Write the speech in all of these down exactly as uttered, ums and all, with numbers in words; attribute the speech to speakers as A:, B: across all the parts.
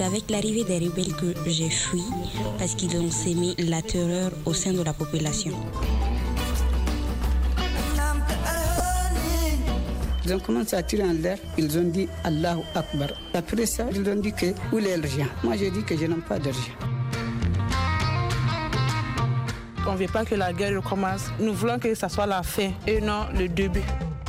A: avec l'arrivée des rebelles que j'ai fui parce qu'ils ont sémé la terreur au sein de la population.
B: Ils ont commencé à tirer en l'air, ils ont dit Allahu Akbar. Après ça, ils ont dit que où est l'argent? Moi j'ai dit que je n'ai pas d'argent.
C: On ne veut pas que la guerre recommence. Nous voulons que ça soit la fin et non le début.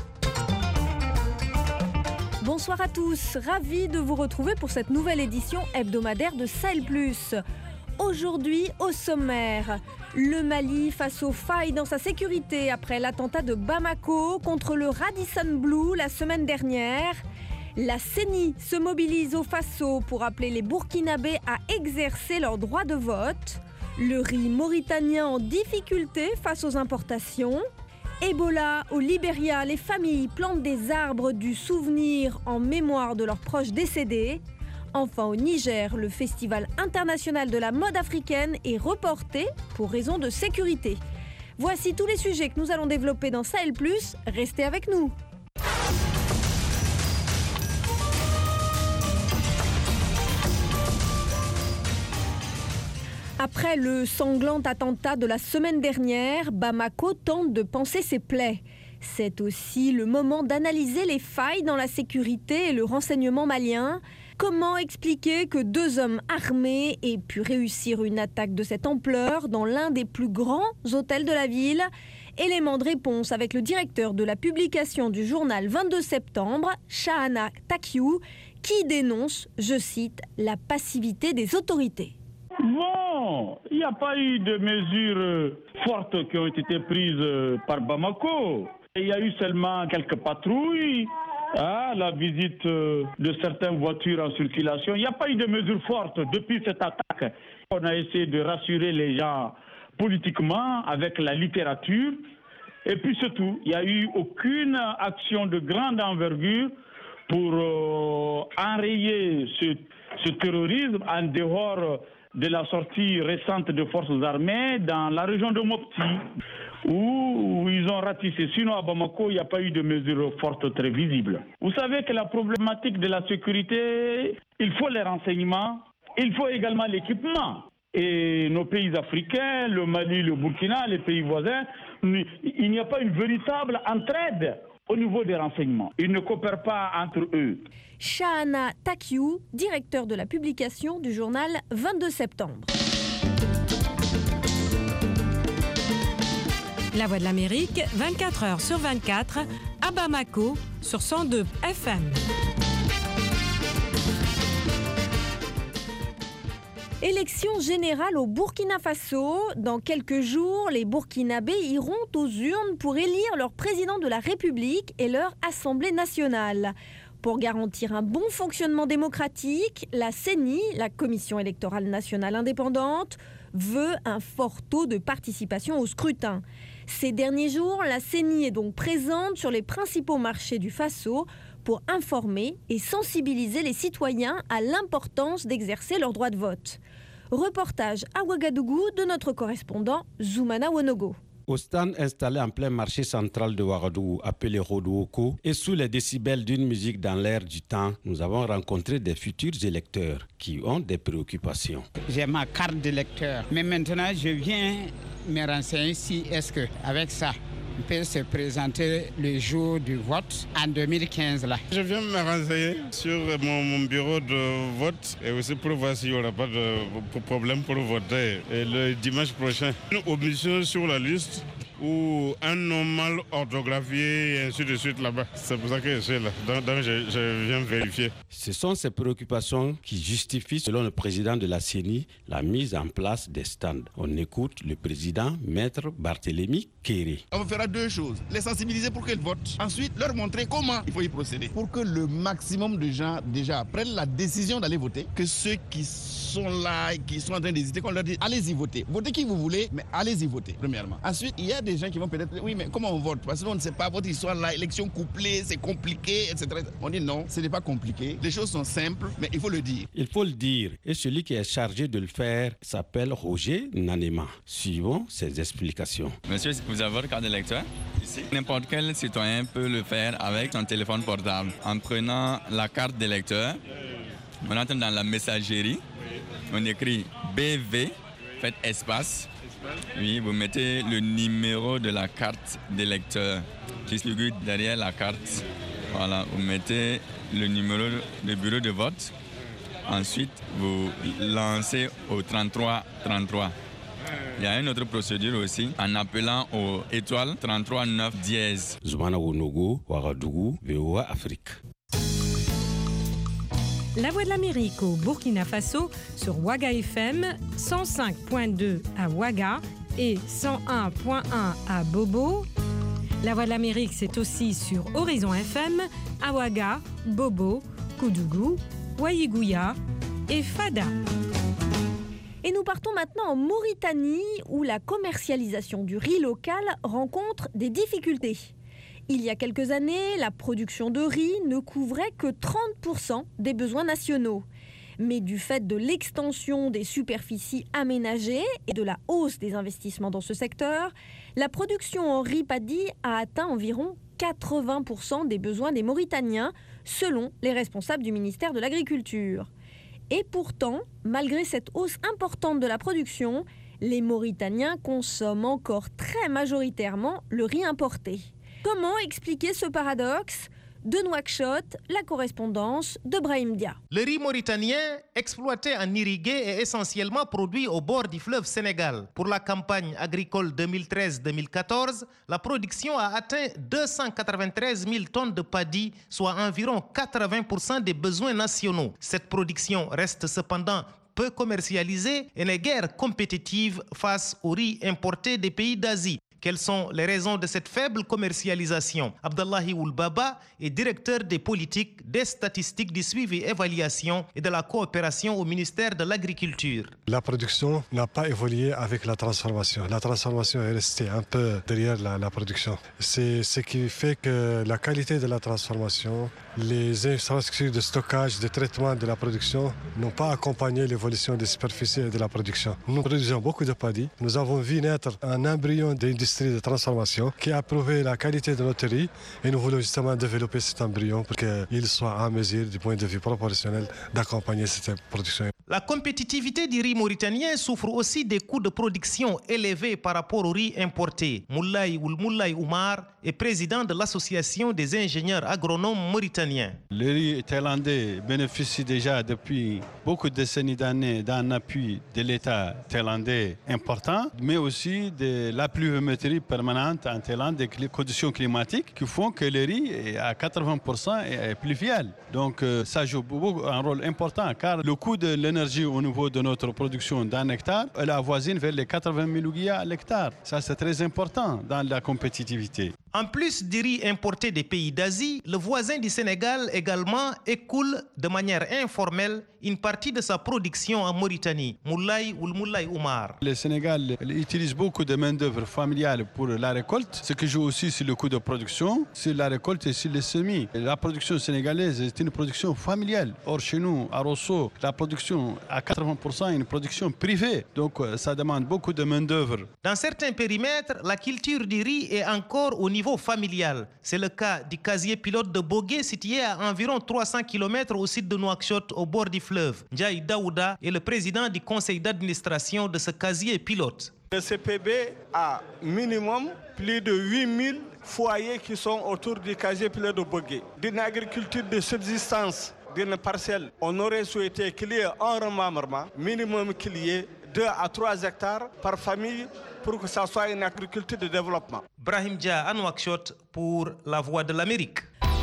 D: Bonsoir à tous, ravi de vous retrouver pour cette nouvelle édition hebdomadaire de Sahel plus. Aujourd'hui, au sommaire, le Mali face aux failles dans sa sécurité après l'attentat de Bamako contre le Radisson Blu la semaine dernière. La C E N I se mobilise au Faso pour appeler les Burkinabés à exercer leur droit de vote. Le riz mauritanien en difficulté face aux importations. Ebola au Libéria, les familles plantent des arbres du souvenir en mémoire de leurs proches décédés. Enfin au Niger, le Festival international de la mode africaine est reporté pour raison de sécurité. Voici tous les sujets que nous allons développer dans Sahel plus. Restez avec nous. Après le sanglant attentat de la semaine dernière, Bamako tente de panser ses plaies. C'est aussi le moment d'analyser les failles dans la sécurité et le renseignement malien. Comment expliquer que deux hommes armés aient pu réussir une attaque de cette ampleur dans l'un des plus grands hôtels de la ville? Élément de réponse avec le directeur de la publication du journal vingt-deux septembre, Shahana Takiou, qui dénonce, je cite, la passivité des autorités.
E: Non, il n'y a pas eu de mesures fortes qui ont été prises par Bamako. Il y a eu seulement quelques patrouilles, hein, la visite de certaines voitures en circulation. Il n'y a pas eu de mesures fortes depuis cette attaque. On a essayé de rassurer les gens politiquement avec la littérature. Et puis surtout, il n'y a eu aucune action de grande envergure pour euh, enrayer ce, ce terrorisme en dehors de la sortie récente de forces armées dans la région de Mopti, où ils ont ratissé. Sinon, à Bamako, il n'y a pas eu de mesures fortes très visibles. Vous savez que la problématique de la sécurité, il faut les renseignements, il faut également l'équipement. Et nos pays africains, le Mali, le Burkina, les pays voisins, il n'y a pas une véritable entraide au niveau des renseignements. Ils ne coopèrent pas entre eux.
D: Shahana Takiou, directeur de la publication du journal vingt-deux septembre.
F: La Voix de l'Amérique, vingt-quatre heures sur vingt-quatre, à Bamako, sur cent deux F M.
D: Élection générale au Burkina Faso. Dans quelques jours, les Burkinabés iront aux urnes pour élire leur président de la République et leur Assemblée nationale. Pour garantir un bon fonctionnement démocratique, la C E N I, la Commission électorale nationale indépendante, veut un fort taux de participation au scrutin. Ces derniers jours, la C E N I est donc présente sur les principaux marchés du Faso pour informer et sensibiliser les citoyens à l'importance d'exercer leur droit de vote. Reportage à Ouagadougou de notre correspondant Zoumana Wonogo.
G: Au stand installé en plein marché central de Ouagadougou, appelé Rodouoko, et sous les décibels d'une musique dans l'air du temps, nous avons rencontré des futurs électeurs qui ont des préoccupations.
H: J'ai ma carte d'électeur, mais maintenant je viens me renseigner si est-ce qu'avec ça, on peut se présenter le jour du vote en deux mille quinze. Là.
I: Je viens me renseigner sur mon, mon bureau de vote et aussi pour voir s'il n'y aura pas de problème pour voter. Et le dimanche prochain, une omission sur la liste ou un nom mal orthographié et ainsi de suite là-bas. C'est pour ça que je suis là. Donc, donc je, je viens vérifier.
G: Ce sont ces préoccupations qui justifient, selon le président de la C E N I, la mise en place des stands. On écoute le président, Maître Barthélémy Kéré.
J: On fera deux choses. Les sensibiliser pour qu'ils votent. Ensuite, leur montrer comment il faut y procéder. Pour que le maximum de gens déjà prennent la décision d'aller voter. Que ceux qui sont là et qui sont en train d'hésiter, qu'on leur dise allez-y voter. Votez qui vous voulez, mais allez-y voter, premièrement. Ensuite, il y a des gens qui vont peut-être oui, mais comment on vote? Parce qu'on ne sait pas votre histoire là, élection couplée, c'est compliqué, et cetera. On dit non, ce n'est pas compliqué. Les choses sont simples, mais il faut le dire.
G: Il faut le dire. Et celui qui est chargé de le faire s'appelle Roger Nanema. Suivons ses explications.
K: Monsieur, vous avez votre carte d'électeur ici. N'importe quel citoyen peut le faire avec son téléphone portable en prenant la carte d'électeur On entre dans la messagerie. On écrit B V, faites espace. Oui, vous mettez le numéro de la carte d'électeur qui figure derrière la carte. Voilà, vous mettez le numéro de bureau de vote. Ensuite, vous lancez au trente-trois trente-trois. Il y a une autre procédure aussi en appelant au étoile trente-trois neuf dièse.
G: Zoumana Wonogo, Ouagadougou, V O A Afrique.
F: La Voix de l'Amérique au Burkina Faso sur Ouaga F M, cent cinq virgule deux à Ouaga et cent un virgule un à Bobo. La Voix de l'Amérique, c'est aussi sur Horizon F M, à Ouaga, Bobo, Koudougou, Ouaïgouya et Fada.
D: Et nous partons maintenant en Mauritanie où la commercialisation du riz local rencontre des difficultés. Il y a quelques années, la production de riz ne couvrait que trente pour cent des besoins nationaux. Mais du fait de l'extension des superficies aménagées et de la hausse des investissements dans ce secteur, la production en riz paddy a atteint environ quatre-vingts pour cent des besoins des Mauritaniens, selon les responsables du ministère de l'Agriculture. Et pourtant, malgré cette hausse importante de la production, les Mauritaniens consomment encore très majoritairement le riz importé. Comment expliquer ce paradoxe ? De Nouakchott, la correspondance de Brahim Dia.
L: Le riz mauritanien, exploité en irrigué, est essentiellement produit au bord du fleuve Sénégal. Pour la campagne agricole deux mille treize deux mille quatorze, la production a atteint deux cent quatre-vingt-treize mille tonnes de paddy, soit environ quatre-vingts pour cent des besoins nationaux. Cette production reste cependant peu commercialisée et n'est guère compétitive face au riz importé des pays d'Asie. Quelles sont les raisons de cette faible commercialisation ? Abdallahi Oulbaba est directeur des politiques, des statistiques, du suivi et évaluation et de la coopération au ministère de l'Agriculture.
M: La production n'a pas évolué avec la transformation. La transformation est restée un peu derrière la, la production. C'est ce qui fait que la qualité de la transformation, les infrastructures de stockage, de traitement de la production n'ont pas accompagné l'évolution des superficies et de la production. Nous produisons beaucoup de paddy. Nous avons vu naître un embryon d'industrie de transformation qui a prouvé la qualité de notre riz et nous voulons justement développer cet embryon pour qu'il soit en mesure, du point de vue proportionnel, d'accompagner cette production.
L: La compétitivité du riz mauritanien souffre aussi des coûts de production élevés par rapport au riz importé. Moulay Oulmoulay Oumar est président de l'association des ingénieurs agronomes mauritaniens.
N: Le riz thaïlandais bénéficie déjà depuis beaucoup de décennies d'années d'un appui de l'État thaïlandais important, mais aussi de la pluviométrie permanente en Thaïlande, des conditions climatiques qui font que le riz est à quatre-vingts pour cent est pluvial. Donc ça joue un rôle important car le coût de l'énergie au niveau de notre production d'un hectare, elle avoisine vers les quatre-vingt mille ouguiya à l'hectare. Ça, c'est très important dans la compétitivité.
L: En plus du riz importé des pays d'Asie, le voisin du Sénégal également écoule de manière informelle une partie de sa production en Mauritanie. Moulay Oulmoulay Oumar.
N: Le Sénégal utilise beaucoup de main-d'œuvre familiale pour la récolte, ce qui joue aussi sur le coût de production, sur la récolte et sur les semis. La production sénégalaise est une production familiale. Or, chez nous, à Rosso, la production à quatre-vingts pour cent est une production privée. Donc, ça demande beaucoup de main-d'œuvre.
L: Dans certains périmètres, la culture du riz est encore au niveau familial. C'est le cas du casier pilote de Bogué, situé à environ trois cents kilomètres au sud de Nouakchott, au bord du fleuve. Ndiaye Daouda est le président du conseil d'administration de ce casier pilote.
O: Le C P B a minimum plus de huit mille foyers qui sont autour du casier pilote de Bogué. D'une agriculture de subsistance, d'une parcelle, on aurait souhaité qu'il y ait un remembrement, minimum qu'il y ait deux à trois hectares par famille pour que ça soit une agriculture de développement.
L: Brahim Dia à Nouakchott pour La Voix de l'Amérique.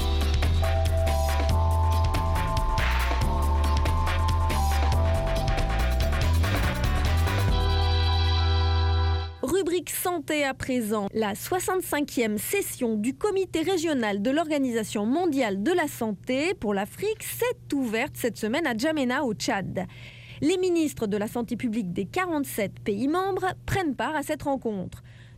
D: Rubrique santé à présent. La soixante-cinquième session du comité régional de l'Organisation mondiale de la santé pour l'Afrique s'est ouverte cette semaine à Djamena au Tchad. Les ministres de la santé publique des quarante-sept pays membres prennent part à cette rencontre.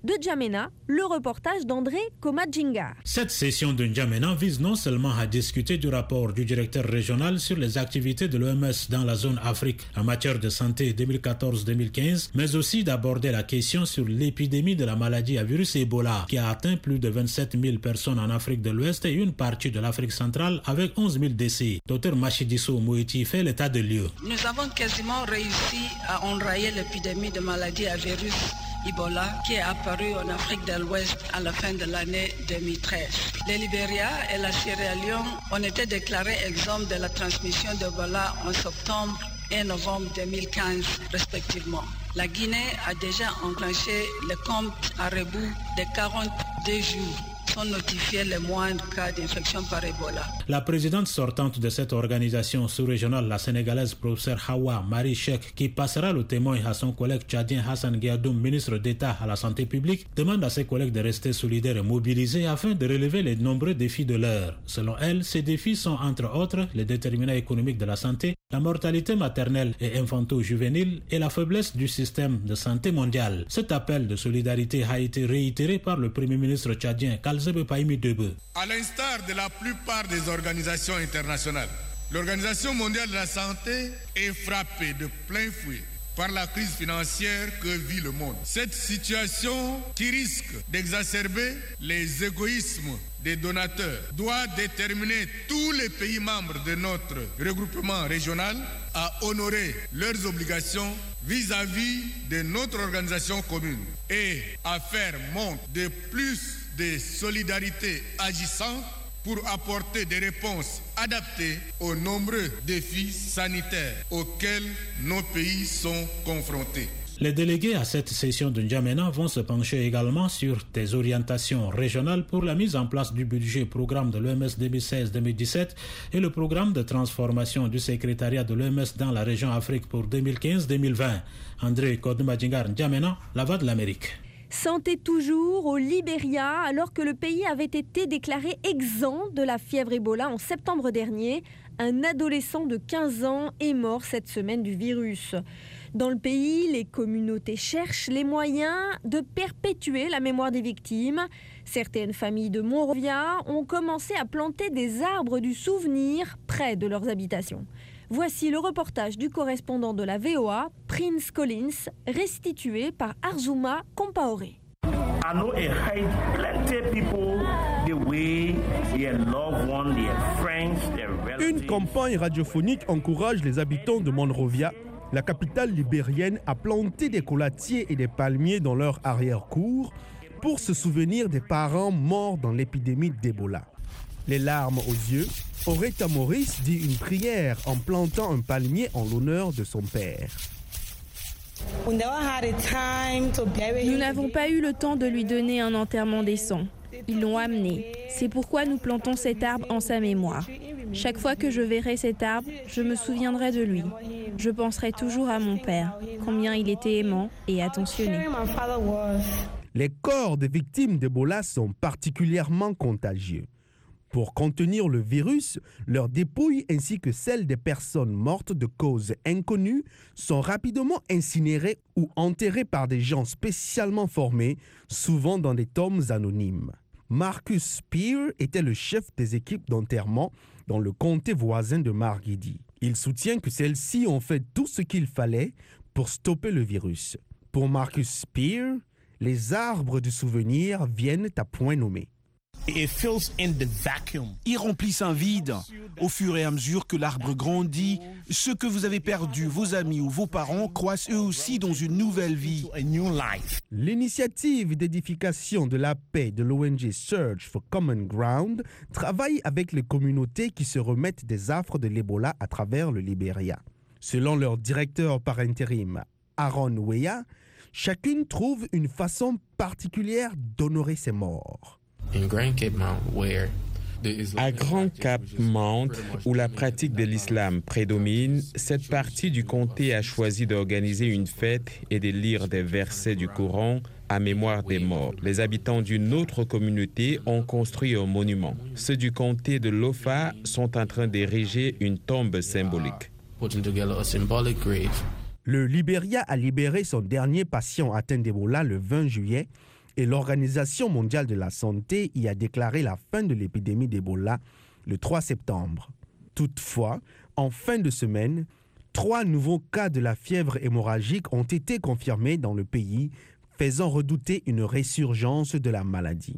D: De N'Djamena, le reportage d'André Komadjinga.
P: Cette session de N'Djamena vise non seulement à discuter du rapport du directeur régional sur les activités de l'O M S dans la zone Afrique en matière de santé deux mille quatorze deux mille quinze, mais aussi d'aborder la question sur l'épidémie de la maladie à virus Ebola qui a atteint plus de vingt-sept mille personnes en Afrique de l'Ouest et une partie de l'Afrique centrale avec onze mille décès. Docteur Machidiso Moeti fait l'état de lieu.
Q: Nous avons quasiment réussi à enrayer l'épidémie de maladie à virus Ebola qui est apparu en Afrique de l'Ouest à la fin de l'année deux mille treize. Le Libéria et la Sierra Leone ont été déclarés exempts de la transmission d'Ebola en septembre et novembre deux mille quinze respectivement. La Guinée a déjà enclenché le compte à rebours de quarante-deux jours. Sont notifiés les moindres cas d'infection par Ebola.
P: La présidente sortante de cette organisation sous-régionale, la sénégalaise professeure Hawa Marie Cheikh, qui passera le témoin à son collègue tchadien Hassan Guiadoum, ministre d'État à la santé publique, demande à ses collègues de rester solidaires et mobilisés afin de relever les nombreux défis de l'heure. Selon elle, ces défis sont entre autres les déterminants économiques de la santé, la mortalité maternelle et infanto-juvénile et la faiblesse du système de santé mondial. Cet appel de solidarité a été réitéré par le premier ministre tchadien Kalzebe Paimi Debe.
R: À l'instar de la plupart des organisations internationales, l'Organisation mondiale de la santé est frappée de plein fouet par la crise financière que vit le monde. Cette situation qui risque d'exacerber les égoïsmes des donateurs doit déterminer tous les pays membres de notre regroupement régional à honorer leurs obligations vis-à-vis de notre organisation commune et à faire montre de plus de solidarité agissante pour apporter des réponses adaptées aux nombreux défis sanitaires auxquels nos pays sont confrontés.
P: Les délégués à cette session de N'Djamena vont se pencher également sur des orientations régionales pour la mise en place du budget programme de l'O M S deux mille seize deux mille dix-sept et le programme de transformation du secrétariat de l'O M S dans la région Afrique pour deux mille quinze deux mille vingt. André Kodumadjingar N'Djamena, la voix de l'Amérique.
D: Santé toujours au Libéria, alors que le pays avait été déclaré exempt de la fièvre Ebola en septembre dernier. Un adolescent de quinze ans est mort cette semaine du virus. Dans le pays, les communautés cherchent les moyens de perpétuer la mémoire des victimes. Certaines familles de Monrovia ont commencé à planter des arbres du souvenir près de leurs habitations. Voici le reportage du correspondant de la V O A, Prince Collins, restitué par Arzuma Compaoré.
S: Une campagne radiophonique encourage les habitants de Monrovia, la capitale libérienne, à planter des collatiers et des palmiers dans leur arrière-cour pour se souvenir des parents morts dans l'épidémie d'Ebola. Les larmes aux yeux, Oretta Maurice dit une prière en plantant un palmier en l'honneur de son père.
T: Nous n'avons pas eu le temps de lui donner un enterrement décent. Ils l'ont amené. C'est pourquoi nous plantons cet arbre en sa mémoire. Chaque fois que je verrai cet arbre, je me souviendrai de lui. Je penserai toujours à mon père, combien il était aimant et attentionné.
S: Les corps des victimes d'Ebola sont particulièrement contagieux. Pour contenir le virus, leurs dépouilles ainsi que celles des personnes mortes de causes inconnues sont rapidement incinérées ou enterrées par des gens spécialement formés, souvent dans des tombes anonymes. Marcus Spear était le chef des équipes d'enterrement dans le comté voisin de Margidi. Il soutient que celles-ci ont fait tout ce qu'il fallait pour stopper le virus. Pour Marcus Spear, les arbres du souvenir viennent à point nommé.
U: Ils remplissent un vide. Au fur et à mesure que l'arbre grandit, ceux que vous avez perdus, vos amis ou vos parents, croissent eux aussi dans une nouvelle vie.
S: L'initiative d'édification de la paix de l'O N G Search for Common Ground travaille avec les communautés qui se remettent des affres de l'Ebola à travers le Libéria. Selon leur directeur par intérim, Aaron Weah, chacune trouve une façon particulière d'honorer ses morts.
V: À Grand Cap Mount, où la pratique de l'islam prédomine, cette partie du comté a choisi d'organiser une fête et de lire des versets du Coran à mémoire des morts. Les habitants d'une autre communauté ont construit un monument. Ceux du comté de Lofa sont en train d'ériger une tombe symbolique.
S: Le Libéria a libéré son dernier patient atteint d'Ebola le vingt juillet, et l'Organisation mondiale de la santé y a déclaré la fin de l'épidémie d'Ebola le trois septembre. Toutefois, en fin de semaine, trois nouveaux cas de la fièvre hémorragique ont été confirmés dans le pays, faisant redouter une résurgence de la maladie.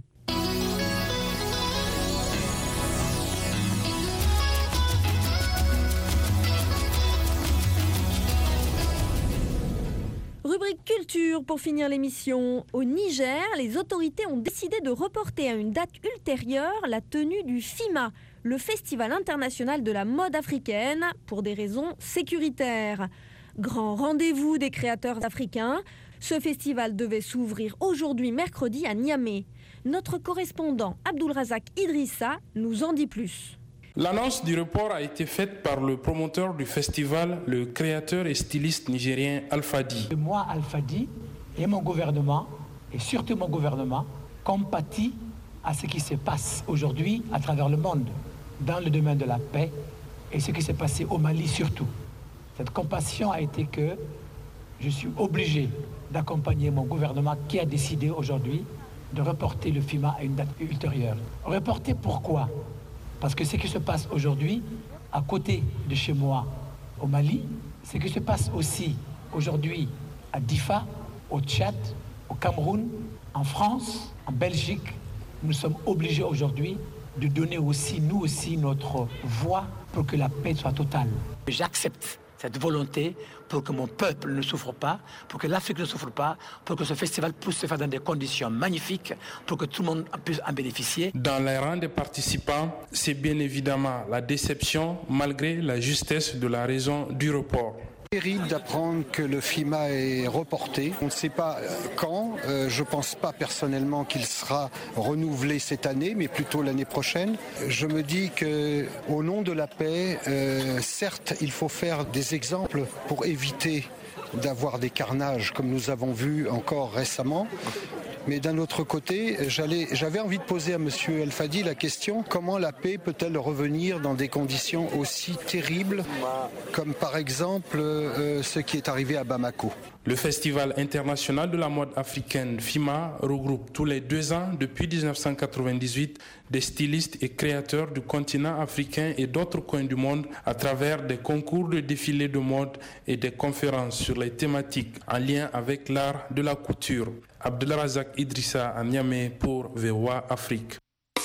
D: Rubrique culture pour finir l'émission. Au Niger, les autorités ont décidé de reporter à une date ultérieure la tenue du FIMA, le Festival international de la mode africaine, pour des raisons sécuritaires. Grand rendez-vous des créateurs africains, ce festival devait s'ouvrir aujourd'hui mercredi à Niamey. Notre correspondant Abdulrazak Idrissa nous en dit plus.
A: L'annonce du report a été faite par le promoteur du festival, le créateur et styliste nigérien Alfadi.
B: Moi, Alfadi, et mon gouvernement, et surtout mon gouvernement, compatit à ce qui se passe aujourd'hui à travers le monde, dans le domaine de la paix, et ce qui s'est passé au Mali surtout. Cette compassion a été que je suis obligé d'accompagner mon gouvernement qui a décidé aujourd'hui de reporter le FIMA à une date ultérieure. Reporter pourquoi ? Parce que ce qui se passe aujourd'hui, à côté de chez moi, au Mali, ce qui se passe aussi aujourd'hui à Difa, au Tchad, au Cameroun, en France, en Belgique, nous sommes obligés aujourd'hui de donner aussi, nous aussi, notre voix pour que la paix soit totale. J'accepte cette volonté pour que mon peuple ne souffre pas, pour que l'Afrique ne souffre pas, pour que ce festival puisse se faire dans des conditions magnifiques, pour que tout le monde puisse en bénéficier.
A: Dans les rangs des participants, c'est bien évidemment la déception malgré la justesse de la raison du report.
W: Terrible d'apprendre que le FIMA est reporté. On ne sait pas quand. Euh, je ne pense pas personnellement qu'il sera renouvelé cette année, mais plutôt l'année prochaine. Je me dis qu'au nom de la paix, euh, certes, il faut faire des exemples pour éviter d'avoir des carnages comme nous avons vu encore récemment. Mais d'un autre côté, j'allais, j'avais envie de poser à M. Alfadi la question, comment la paix peut-elle revenir dans des conditions aussi terribles comme par exemple euh, ce qui est arrivé à Bamako?
A: Le Festival international de la mode africaine FIMA regroupe tous les deux ans depuis dix-neuf cent quatre-vingt-dix-huit des stylistes et créateurs du continent africain et d'autres coins du monde à travers des concours de défilés de mode et des conférences sur les thématiques en lien avec l'art de la couture. Abdulrazak Idrissa à Niamey pour V O A Afrique.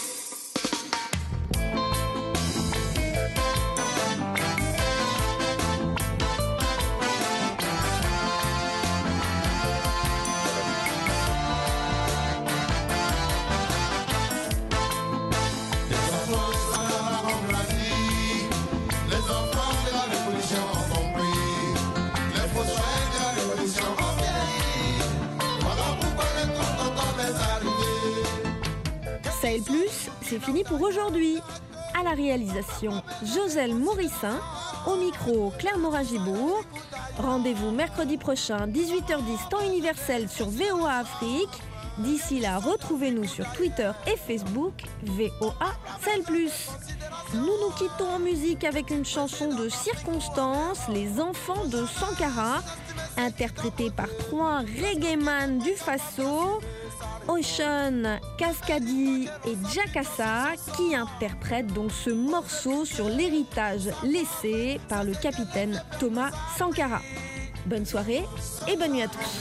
D: Sahel Plus, c'est fini pour aujourd'hui. À la réalisation, Joselle Morissin. Au micro, Claire Morin-Gibourg. Rendez-vous mercredi prochain, dix-huit heures dix, temps universel sur V O A Afrique. D'ici là, retrouvez-nous sur Twitter et Facebook, V O A Sahel Plus. Nous nous quittons en musique avec une chanson de circonstance, Les Enfants de Sankara, interprétée par trois reggaeman du Faso, Ocean, Cascadi et Jakassa, qui interprètent donc ce morceau sur l'héritage laissé par le capitaine Thomas Sankara. Bonne soirée et bonne nuit à tous.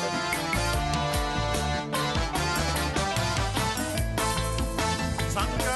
X: Sankara